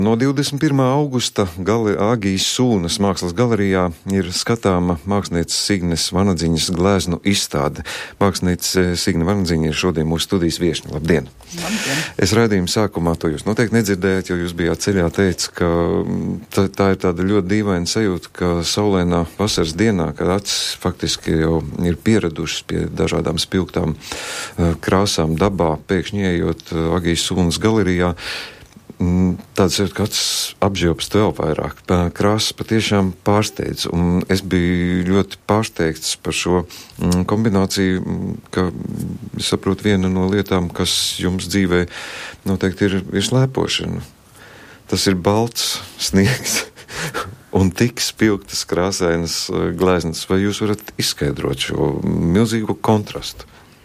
No 21. augusta Agijas Sūnas mākslas galerijā ir skatāma mākslinieces Signes Vanadziņas gleznu izstāde. Mākslinieces Signe Vanadziņa ir šodien mūsu studijas viešņa. Labdien! Labdien! Es raidījumu sākumā to jūs noteikti nedzirdējat, jo jūs bijāt ceļā teicis, ka tā ir tāda ļoti dīvaina sajūta, ka saulēnā vasaras dienā, kad acis faktiski jau ir pieradušas pie dažādām spilgtām krāsām dabā, pēkšņi ejot Agijas Sūnas galerijā, tāds ir, ka acis apžiopst vēl vairāk. Krāsas patiešām pārsteidz, un es biju ļoti pārsteigts par šo kombināciju, ka, es saprotu, viena no lietām, kas jums dzīvē noteikti ir slēpošana. Tas ir balts sniegs un tik spilgtas krāsainas gleznas. Vai jūs varat izskaidrot šo milzīgo kontrastu?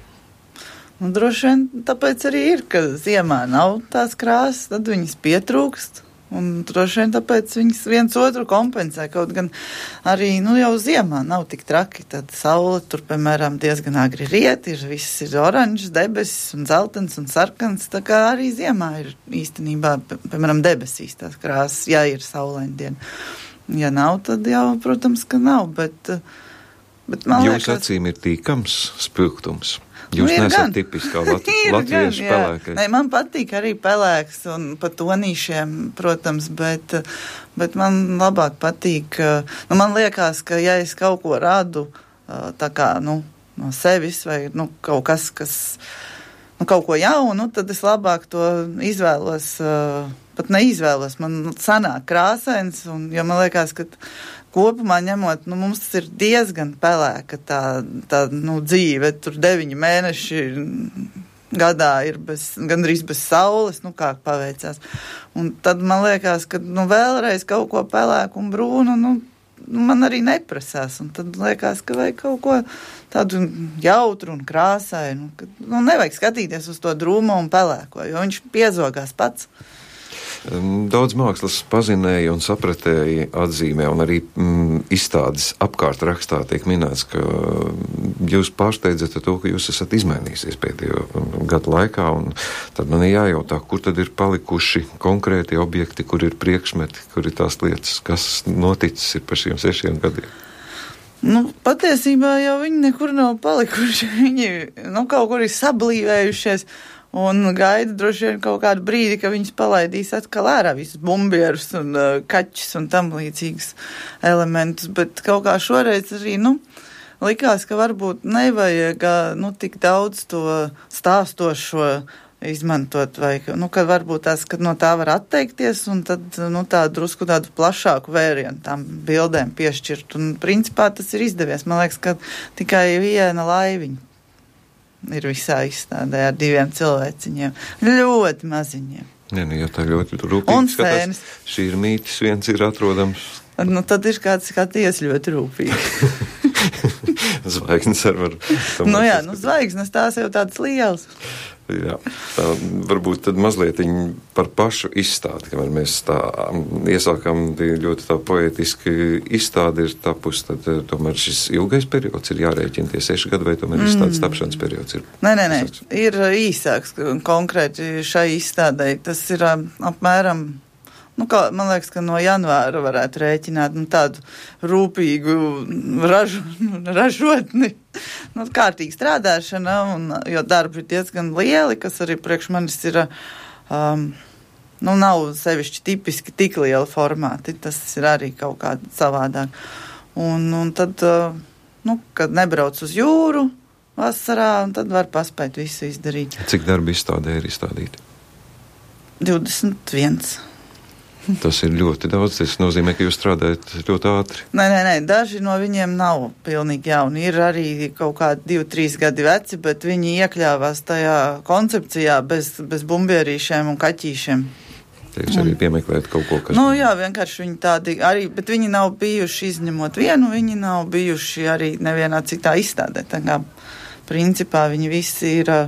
Un droši vien tāpēc arī ir, ka ziemā nav tās krāsas, tad viņas pietrūkst, un droši vien tāpēc viņas viens otru kompensē, kaut gan arī, jau ziemā nav tik traki, tad saule tur, piemēram, diezgan agri riet, viss ir oranžs, debesis un zeltens un sarkans, tā kā arī ziemā ir īstenībā, piemēram, debesīs tās krāsas, ja ir saulaina diena. Ja nav, tad jau, protams, ka nav, bet man liekas... Jūsu acīm ir tīkams spilgtums? Jūs neesat tipiskā latviešu pelēkais. Nē, man patīk arī pelēks un pa tonīšiem, protams, bet man labāk patīk, man liekas, ka ja es kaut ko radu tā kā, no sevis vai, kaut kas, kaut ko jaunu, tad es labāk to izvēlos, pat neizvēlos, man sanāk krāsains, un jo man liekas, ka kopumā ņemot, mums tas ir diezgan pelēka tā dzīve, tur 9 mēneši gadā ir gandrīz bez saules, kā paveicās. Un tad man liekas, ka vēlreiz kaut ko pelēku un brūnu, man arī neprasās, un tad liekas, ka vajag kaut ko tādu jautru un krāsainu, ka nevajag skatīties uz to drūmo un pelēko, jo viņš piezogās pats. Daudz mākslas pazinēja un sapratēja atzīmē, un arī izstādes apkārt rakstā tiek minēts, ka jūs pārsteidzat to, ka jūs esat izmainījusies pēdējo gadu laikā, un tad man ir jājautā, kur tad ir palikuši konkrēti objekti, kur ir priekšmeti, kur ir tās lietas, kas noticis ir par šiem 6 gadiem. Patiesībā jau viņi nekur nav palikuši, viņi kaut kur ir sablīvējušies, un gaida droši vien kaut kādu brīdi, ka viņas palaidīs atkal ārā visus bumbierus un kaķus un tam līdzīgus elementus, bet kaut kā šoreiz arī, likās, ka varbūt nevajag, tik daudz to stāstošo izmantot, vai, ka varbūt tās, ka no tā var atteikties, un tad, tādu drusku tādu plašāku vērienu tām bildēm piešķirt, un principā tas ir izdevies. Man liekas, ka tikai viena laiviņa ir visā izstādē ar 2 cilvēciņiem. Ļoti maziņiem. Ja tā ļoti rūpīgi skatās, šī ir mītis, viens ir atrodams. Tad ir kāds skaties ļoti rūpīgi. Zvaigznes ar var... zvaigznes tās jau tādas lielas. Jā, tā varbūt tad mazliet par pašu izstādi, kamēr mēs tā iesākam ļoti tā poetiski izstādi ir tapus, tad tomēr šis ilgais periods ir jārēķina tie 6 gadi, vai tomēr izstādes tapšanas periods ir? Nē, ir īsāks konkrēti šai izstādei. Tas ir apmēram, man liekas, ka no janvāra varētu rēķināt tādu rūpīgu ražotni. Kārtīgi strādāšana, jo darbi ir diezgan lieli, kas arī priekš manis ir, nav sevišķi tipiski tik liela formāti, tas ir arī kaut kā savādāk. Un tad, kad nebrauc uz jūru vasarā, tad var paspēt visu izdarīt. Cik darbi izstādē ir izstādīti? 21. Tas ir ļoti daudz, tas nozīmē, ka jūs strādājat ļoti ātri. Nē, daži no viņiem nav pilnīgi jauni. Ir arī kaut kādi 2-3 gadi veci, bet viņi iekļāvās tajā koncepcijā bez bumbierīšiem un kaķīšiem. Jūs arī piemeklējat kaut ko, kas... Jā, vienkārši viņi tādi arī, bet viņi nav bijuši izņemot vienu, viņi nav bijuši arī nevienā citā izstādē. Tā kā principā viņi visi ir,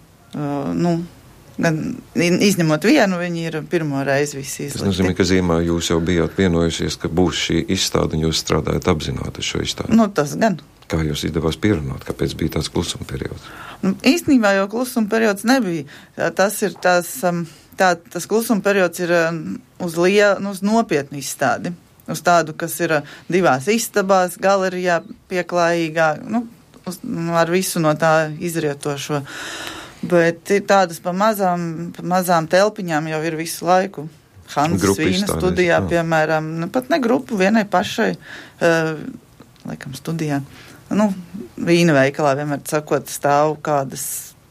gan izņemot vienu, viņi ir pirmo reizi visi izlikti. Tas nozīmē, ka ziemā jūs jau bijāt vienojušies, ka būs šī izstāde, un jūs strādājat apzināti šo izstādi. Tas gan. Kā jūs izdevās pierunāt, kāpēc bija tāds klusuma periods? Īstenībā jau klusuma periods nebija. Tas klusuma periods ir uz nopietnu izstādi. Uz tādu, kas ir 2 istabās, galerijā pieklājīgā, ar visu no tā izrietošo. Bet ir tādas pa mazām telpiņām jau ir visu laiku. Hanzas Vīna studijā, piemēram, pat ne grupu, vienai pašai, laikam, studijā. Vīna veikalā, vienmēr sakot, stāv kādas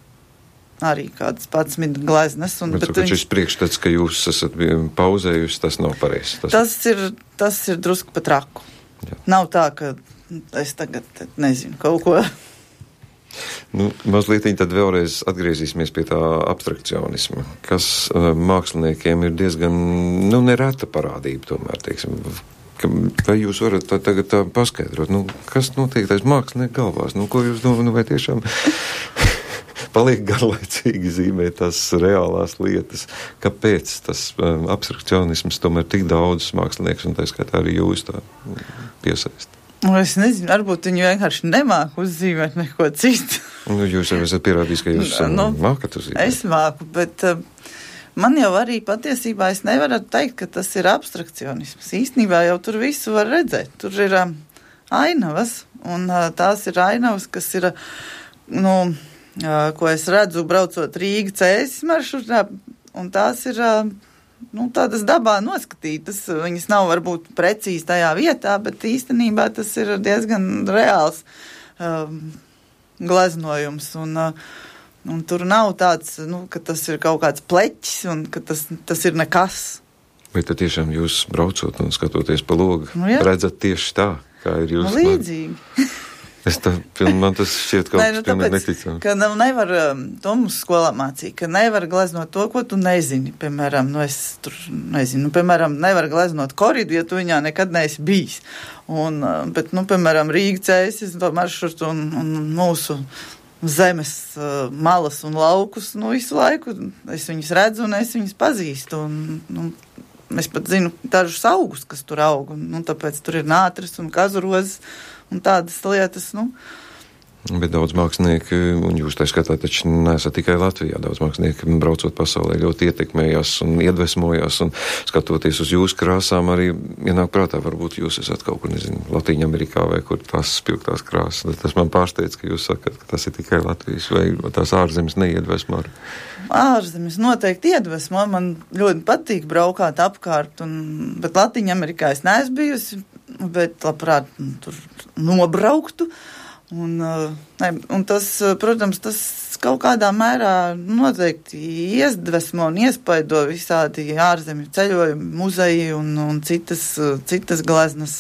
11 gleznas. Bet šis priekšstats, ka jūs esat pauzējusi, tas nav pareizi. Tas ir drusku pa traku. Jā. Nav tā, ka es tagad nezinu kaut ko. Mazliet tad vēlreiz atgriezīsimies pie tā abstrakcionisma, kas māksliniekiem ir diezgan, nereta parādība tomēr, teiksim. Vai jūs varat tagad tā paskaidrot, kas notiek tais mākslinieku galvās? Ko jūs domājat, vai tiešām paliek garlaicīgi zīmēt tās reālās lietas? Kāpēc tas abstrakcionisms tomēr tik daudz mākslinieks, un tā skaitā arī jūs tā piesaist? Es nezinu, varbūt viņi vienkārši nemāk uzzīmēt neko citu. Jūs jau esat pierādījis, ka jūs mākat uzzīmēt. Es māku, bet man jau arī patiesībā es nevaru teikt, ka tas ir abstrakcionisms. Īstenībā jau tur visu var redzēt. Tur ir ainavas, un tās ir ainavas, kas ir, ko es redzu braucot Rīga Cēsis maršrutā, un tās ir tādas dabā noskatītas. Viņas nav varbūt precīzi tajā vietā, bet īstenībā tas ir diezgan reāls gleznojums. Un tur nav tāds, ka tas ir kaut kāds pleķis un ka tas ir nekas. Vai tad tiešām jūs braucot un skatoties pa logu, redzat tieši tā, kā ir jūs? Līdzīgi. Man tas šķiet kaut kas pilnīgi neticams. Ka nevar, to mums skolā mācīja, ka nevar gleznot to, ko tu nezini. Piemēram, es tur nezinu, nevar gleznot koridu, ja tu viņā nekad neesi bijis. Bet, piemēram, Rīga Cēsis, to maršrutu un mūsu zemes malas un laukus, visu laiku es viņus redzu un es viņus pazīstu. Es pat zinu dažus augus, kas tur aug, un tāpēc tur ir nātris un kazurozes un tādas lietas, Bet daudz mākslinieki, un jūs tā skatāt, taču neesat tikai Latvijā, daudz mākslinieki braucot pasaulē ļoti ietekmējās un iedvesmojās, un skatoties uz jūsu krāsām arī ienāk prātā, varbūt jūs esat kaut kur, Latīņa Amerikā vai kur tās spilgtās krāsas. Tas man pārsteidz, ka jūs sakat, ka tas ir tikai Latvijas, vai tās ārzemes neiedvesmo arī? Ārzemes noteikti iedvesmo, man ļoti patīk braukāt apkārt, bet Latīņa Amerikā es neesmu bijusi, bet labprāt tur nobrauktu. Un tas, protams, tas kaut kādā mērā noteikti iedvesmo un iespaido visādi ārzemju ceļojumi, muzeji un citas gleznas,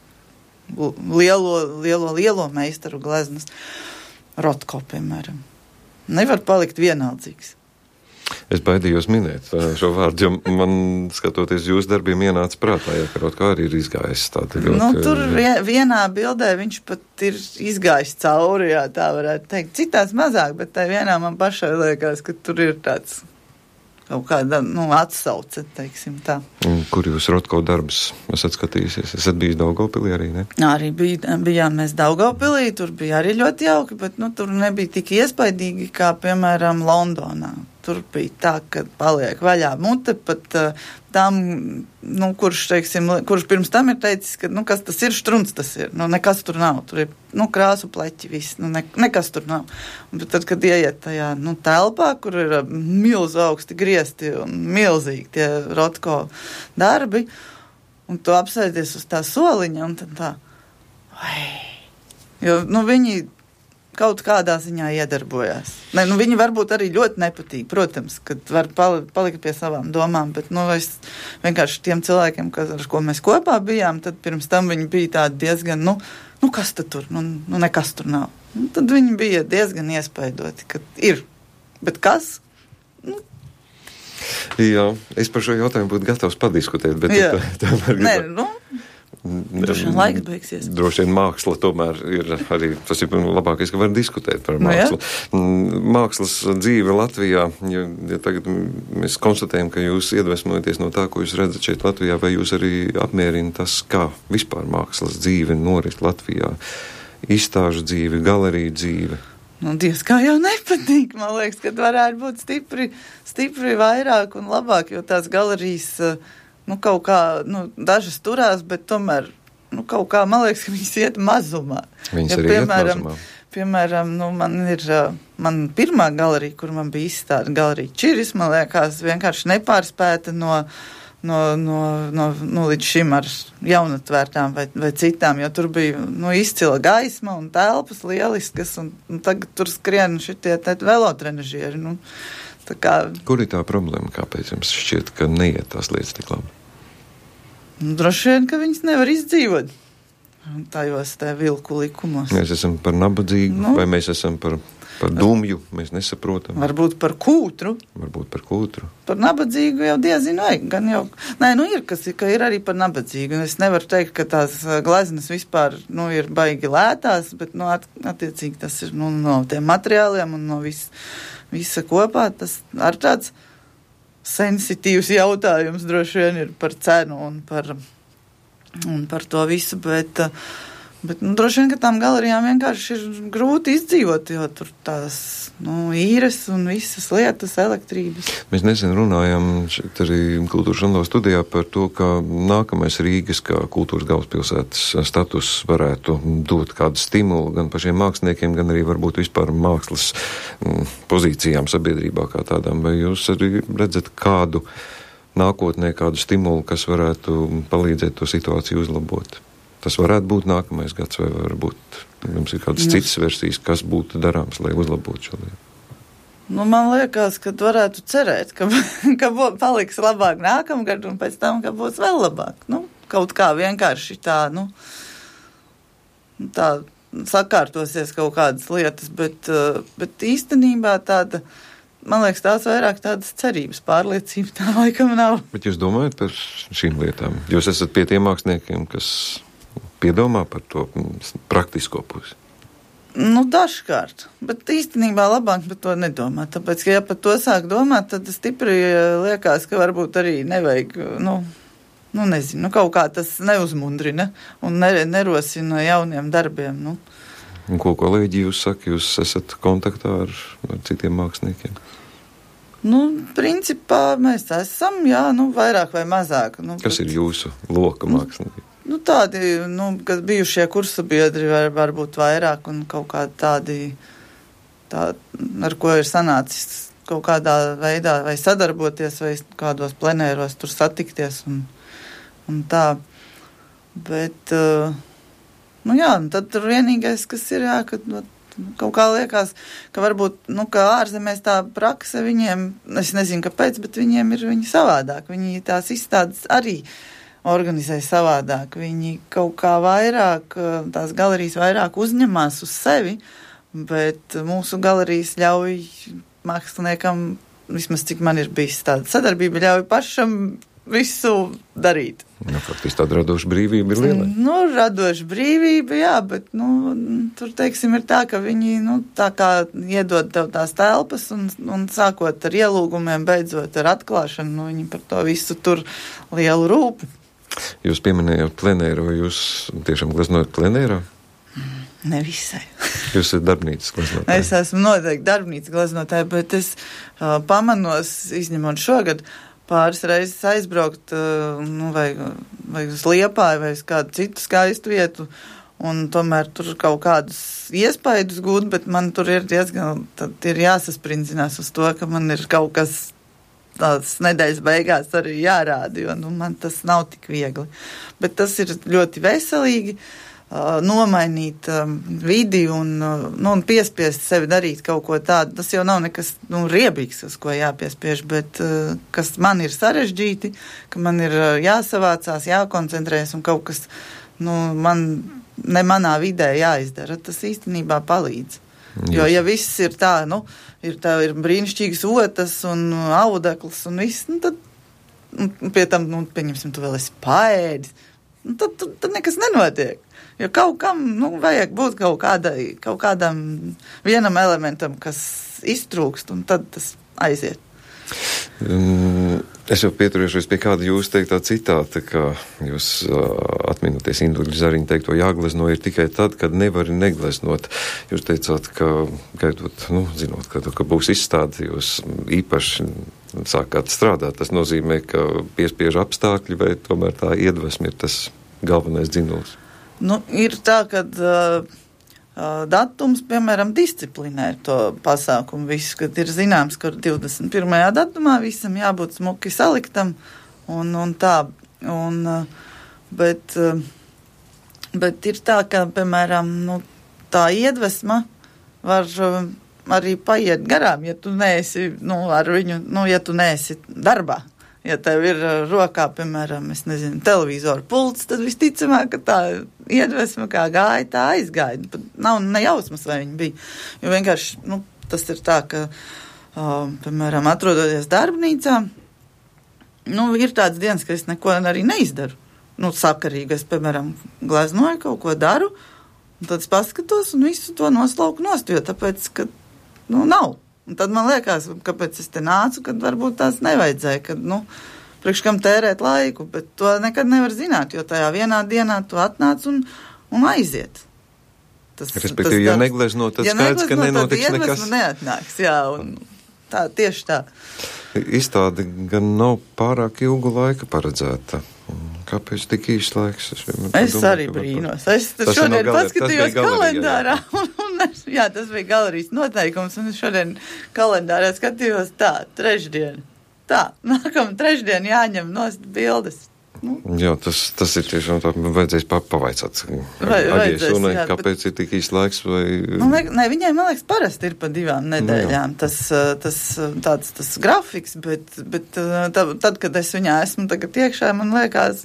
lielo meistaru gleznas. Rotko, piemēram. Nevar palikt vienaldzīgs. Es baidījos minēt šo vārdu, jo man, skatoties jūsu darbiem, ienāca prātā, ka Rotko arī ir izgājis tādu ļoti... Tur vienā bildē viņš pat ir izgājis cauri, jā, tā varētu teikt. Citās mazāk, bet tai vienā man pašai liekas, ka tur ir tāds kaut kāda, atsauce, teiksim tā. Kur jūs Rotko darbus esat skatījusies? Esat bijis Daugavpilī arī, ne? Arī bijām mēs Daugavpilī, tur bija arī ļoti jauki, bet, tur nebija tik iespaidīgi, kā, piemēram, Londonā. Tur bija tā, ka paliek vaļā mute pat tam, kurš pirms tam ir teicis, ka, kas tas ir, štruns tas ir. Nekas tur nav. Tur ir, krāsu pleķi viss. Nekas tur nav. Un tad, kad ieiet tajā, telpā, kur ir milzu augsti griesti un milzīgi tie Rotko darbi, un tu apsēdies uz tā soliņa, un tad tā, jo, viņi kaut kādā ziņā iedarbojās. Viņi varbūt arī ļoti nepatīk, protams, kad var palikt pie savām domām, bet, es vienkārši tiem cilvēkiem, ar ko mēs kopā bijām, tad pirms tam viņi bija tādi diezgan, kas tad tur? Nekas tur nav. Tad viņi bija diezgan iespaidoti, ka ir. Bet kas? Jā, es par šo jautājumu būtu gatavs padiskutēt, bet tomēr Droši vien laiks beigsies. Droši vien māksla tomēr ir arī, tas ir labākais, ka var diskutēt par mākslu. Mākslas dzīve Latvijā, ja tagad mēs konstatējam, ka jūs iedvesmojaties no tā, ko jūs redzat šeit Latvijā, vai jūs arī apmierina tas, kā vispār mākslas dzīve norit Latvijā, izstāžu dzīve, galeriju dzīve? Dievs, kā jau nepatīk, man liekas, ka varētu būt stipri vairāk un labāk, jo tās galerijas kaut kā, dažas turās, bet tomēr, kaut kā, man liekas, ka viņas iet mazumā. Viņas arī iet mazumā. Piemēram, man pirmā galerija, kur man bija izstāde, galerija Čiris, man liekas, vienkārši nepārspēta no līdz šim ar jaunatvērtām vai citām, jo tur bija, izcila gaisma un telpas lieliskas, un tagad tur skrien šitie velotrenažieri, tā kā... Kur ir tā problēma, kāpēc jums šķiet, ka neiet tās lietas tik labi? Droši vien, ka viņas nevar izdzīvot tajos vilku likumos. Mēs esam par nabadzīgu, vai mēs esam par dumju, mēs nesaprotam. Varbūt par kūtru. Par nabadzīgu jau diezinu vajag. Gan jau, ir, ka ir arī par nabadzīgu. Un es nevaru teikt, ka tās gleznas vispār, ir baigi lētās, bet, attiecīgi tas ir, no tiem materiāliem un no visa kopā. Tas ar tāds sensitīvs jautājums droši vien ir par cenu un par to visu, bet droši vien, ka tām galerijām vienkārši ir grūti izdzīvot, jo tur tās, īres un visas lietas, elektrības. Mēs nesen runājam šeit arī Kultūras žurnāla studijā par to, ka nākamais Rīgas kā kultūras galvaspilsētas status varētu dot kādu stimulu gan pašiem māksliniekiem, gan arī varbūt vispār mākslas pozīcijām sabiedrībā kā tādām. Vai jūs arī redzat kādu nākotnē, kādu stimulu, kas varētu palīdzēt to situāciju uzlabot? Tas varētu būt nākamais gads, vai varbūt jums ir kādas citas versijas, kas būtu darāms, lai uzlabotu šo lietu? Man liekas, ka varētu cerēt, ka paliks labāk nākamgad un pēc tam, ka būs vēl labāk. Kaut kā vienkārši tā sakārtosies kaut kādas lietas, bet īstenībā tāda, man liekas, tās vairāk tādas cerības, pārliecība tā laikam nav. Bet jūs domājat par šīm lietām? Jūs esat pie tiem māksliniekiem, kas piedomā par to praktisko pusi? Dažkārt, bet īstenībā labāk par to nedomā, tāpēc, ka ja par to sāk domāt, tad stipri liekas, ka varbūt arī nevajag, nezinu, kaut kā tas neuzmundrina un nerosina jauniem darbiem, Un ko kolēģi jūs saka, jūs esat kontaktā ar citiem māksliniekiem? Principā mēs esam, jā, vairāk vai mazāk. Kas ir jūsu loka mākslinieki? Tādi, kas bijušie kursabiedri varbūt vairāk un kaut kādi tādi, ar ko ir sanācis kaut kādā veidā vai sadarboties vai kādos plenēros tur satikties un tā. Bet, tad tur vienīgais, kas ir, jā, ka kaut kā liekas, ka varbūt, ka ārzemēs tā prakse viņiem, es nezinu kāpēc, bet viņiem ir viņi savādāk. Viņi tās izstādes arī organizē savādāk. Viņi kaut kā vairāk, tās galerijas vairāk uzņemās uz sevi, bet mūsu galerijas ļauj māksliniekam, vismaz cik man ir bijis tāda sadarbība, ļauj pašam visu darīt. Faktiski tāda radoša brīvība ir liela. Radoša brīvība, jā, bet, tur, teiksim, ir tā, ka viņi, tā kā iedod tev tās telpas un sākot ar ielūgumiem, beidzot ar atklāšanu, viņi par to visu tur lielu rūpu. Jūs pieminējāt plenēru, vai jūs tiešām gleznojat plenērā? Nevisai. Jūs esat darbnīcas gleznotāja? Es esmu noteikti darbnīcas gleznotāja, bet es pamanos, izņemot šogad, pāris reizes aizbraukt vai uz Liepāju vai uz kādu citu skaistu vietu un tomēr tur kaut kādus iespaidus gūt, bet man tur ir diezgan, tad ir jāsasprindzinās uz to, ka man ir kaut kas tās nedēļas beigās arī jārāda, jo man tas nav tik viegli. Bet tas ir ļoti veselīgi nomainīt vidi un piespiest sevi darīt kaut ko tādu. Tas jau nav nekas riebīgs, uz ko jāpiespiež, bet kas man ir sarežģīti, ka man ir jāsavācās, jākoncentrējas un kaut kas man ne manā vidē jāizdara. Tas īstenībā palīdz. Jo, ja viss ir tā, ir brīnišķīgas otas un audeklis un viss, tad pie tam, pieņemsim, tu vēl esi paēdis, tad nekas nenotiek. Jo kaut kam, vajag būt kaut kādam vienam elementam, kas iztrūkst, un tad tas aiziet. Es jau pieturēšos pie kāda jūs teiktā citāta, ka jūs atminoties Induļa Zariņa teikto jāglezno ir tikai tad, kad nevari negleznot. Jūs teicāt, ka gaidot, zinot, ka būs izstāde, jūs īpaši sākāt strādāt. Tas nozīmē, ka piespiež apstākļi vai tomēr tā iedvesme ir tas galvenais dzinums? Ir tā, kad datums, piemēram, disciplinē to pasākumu visu, kad ir zināms, ka 21. datumā visam jābūt smuki saliktam un tā. Bet ir tā, ka, piemēram, tā iedvesma var arī paiet garām, ja tu neesi, ar viņu, ja tu neesi darbā. Ja tev ir rokā, piemēram, televizoru pults, tad visticamāk, ka tā iedvesma kā gāja, tā aizgāja. Pat nav nejausmas, vai viņa bija. Jo vienkārši, tas ir tā, ka, piemēram, atrodoties darbnīcā, ir tāds dienas, ka es neko arī neizdaru. Sakarīgi, es, piemēram, gleznoju, kaut ko daru, un tad es paskatos un visu to noslauku nost, jo tāpēc, ka, nav. Un tad man liekas, kāpēc es te nācu, kad varbūt tās nevajadzēja, kad, priekš kam tērēt laiku, bet to nekad nevar zināt, jo tajā vienā dienā tu atnāc un aiziet. Respektīvi, ja neglezno, tad skaidrs, ka nenotiks nekas. Neatnāks, jā, un tā, tieši tā. Izstāde gan nav pārāk ilgu laika paredzēta. Kāpēc tik īsts laiks? Es arī brīnos. Es šodien paskatījos kalendārā. Tas bija galerijas noteikums, un es šodien kalendārā skatījos trešdien. Nākamā trešdien jāņem nost bildes. Jā, tas ir tiešām tā, vajadzēs pavaicāt. Kāpēc ir tik īsts laiks? Viņai, man liekas, parasti ir pa 2 nedēļām tas grafiks, bet tad, kad es viņā esmu tagad iekšā, man liekas,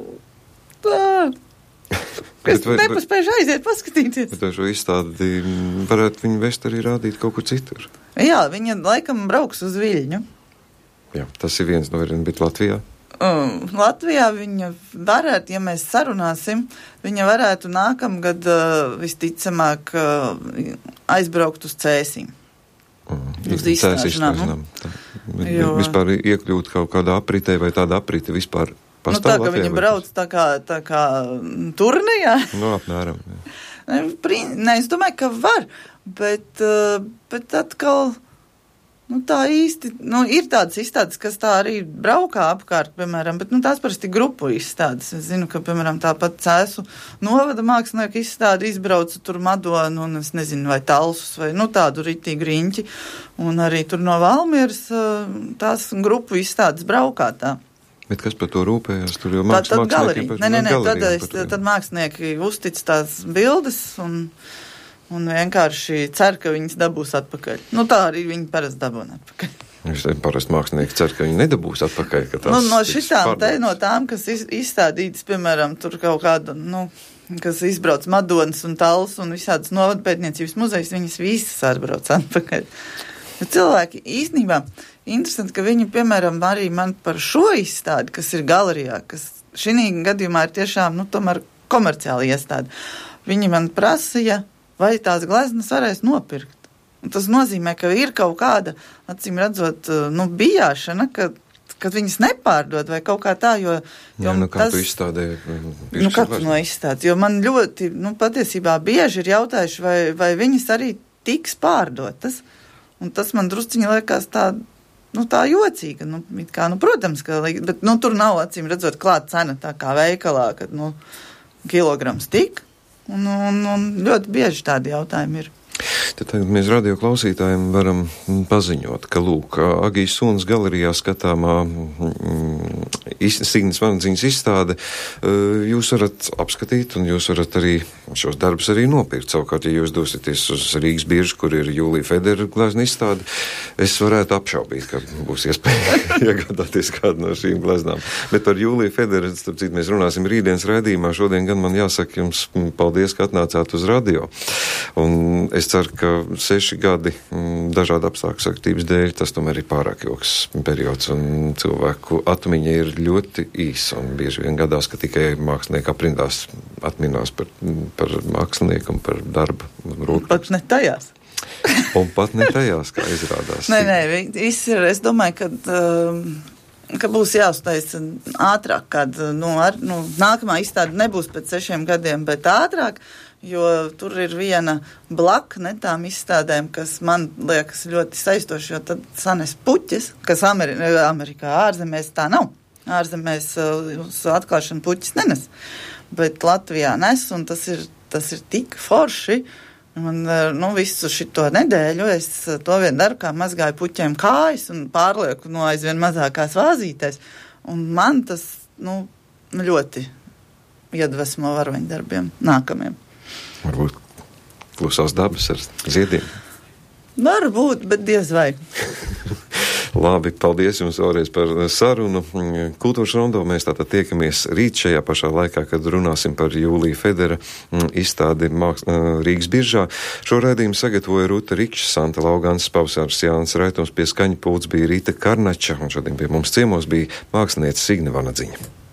es nepaspēju aiziet paskatīties. Bet šo izstādi varētu viņu vest arī rādīt kaut kur citur. Jā, viņa laikam brauks uz Viļņu. Jā, tas ir viens no variantiem, bet Latvijā? Latvijā viņa varētu, ja mēs sarunāsim, viņa varētu nākamgad visticamāk aizbraukt uz Cēsīm. Uz izstāšanām. Vispār iekļūt kaut kādā apritē vai tāda aprite vispār pastāv tā, ka Latvijā? Viņa brauc tā kā turnejā? Apmēram. Es domāju, ka var, bet atkal... tā īsti, ir tādas izstādes, kas tā arī braukā apkārt, piemēram, bet tās parasti grupu izstādes. Es zinu, ka, piemēram, tāpat Cēsu novada mākslinieku izstādi izbrauca tur Madonu un es nezinu, vai Talsus, vai tādu ritīgu riņķi. Un arī tur no Valmieras tās grupu izstādes braukā tā. Bet kas par to rūpējās? Tur jau mākslinieki... Tad mākslinieki uztic tās bildes un vienkārši cer, ka viņas dabūs atpakaļ. Tā arī viņi parasti dabūna atpakaļ. Parasti mākslinieki cer, ka viņi nedabūs atpakaļ. No šitām no tām, kas izstādītas, piemēram, tur kaut kāda, kas izbrauc Madonas un Tals un visādas novadpētniecības muzejas, viņas visas atbrauc atpakaļ. Bet cilvēki īstenībā interesanti, ka viņi, piemēram, arī man par šo izstādi, kas ir galerijā, kas šī gadījumā ir tiešām, tomēr komerciāla iestāde. Viņi man prasīja, vai tās gleznas varēs nopirkt. Un tas nozīmē, ka ir kaut kāda, acīm redzot, bijāšana, kad viņas nepārdod vai kaut kā tā, jo kā tu izstādē? Katru no izstādes, jo man ļoti, patiesībā bieži ir jautājuši, vai viņas arī tiks pārdotas. Un tas man drusciņi liekas tā jocīga. Protams, bet tur nav, acīm redzot, klāt cena tā kā veikalā, kad, kilograms tik. Un ļoti bieži tādi jautājumi ir. Tad tagad mēs radio klausītājiem varam paziņot, ka, lūk, Agijas Sunas galerijā skatāmā Signas Vandziņas izstāde jūs varat apskatīt un jūs varat arī šos darbus arī nopirkt. Savukārt, ja jūs dosieties uz Rīgas biržu, kur ir Jūlija Federa glezna izstāde, es varētu apšaubīt, ka būs iespēja iegādāties kādu no šīm gleznām. Bet par Jūliju Federu, starp citu, mēs runāsim rītdienas raidījumā. Šodien gan man jāsaka jums paldies, ka atnācāt uz radio. Un es ceru, ka 6 gadi dažādu apstākļu saktības dēļ, tas tomēr ir pārāk ilgs periods, un cilvēku atmiņa ir ļoti īsa, un bieži vien gadās, ka tikai mākslinieki aprindās atminās par mākslinieku un par darba rūpības. Pat ne tajās. Un pat ne tajās, kā izrādās. Nē, viss ir, es domāju, ka ka būs jāuztaisa ātrāk, kad nākamā izstāde nebūs pēc 6 gadiem, bet ātrāk, jo tur ir viena blakne tām izstādēm, kas man liekas ļoti saistoši, jo tad sanes puķis, kas Amerikā ārzemēs tā nav. Ārzemēs uz atklāšanu puķis nenes, bet Latvijā nes, un tas ir tik forši. Un, visu šito nedēļu es to vien daru, kā mazgāju puķiem kājas un pārlieku no aizvien mazākās vāzītēs. Un man tas, ļoti iedvesmo varoņdarbiem nākamiem. Varbūt klusās dabas ar ziediem. Varbūt, bet diez vai. Labi, paldies jums vēlreiz par sarunu. Kultūras rondo mēs tātad tiekamies rīt šajā pašā laikā, kad runāsim par Jūlija Federa izstādi Rīgas biržā. Šo raidījumu sagatavoja Ruta Rikša, Santa Laugans, Pavsārs Jānis Raitums, pie skaņa pults bija Rīta Karnača, un šodien pie mums ciemos bija mākslinieca Signe Vanadziņa.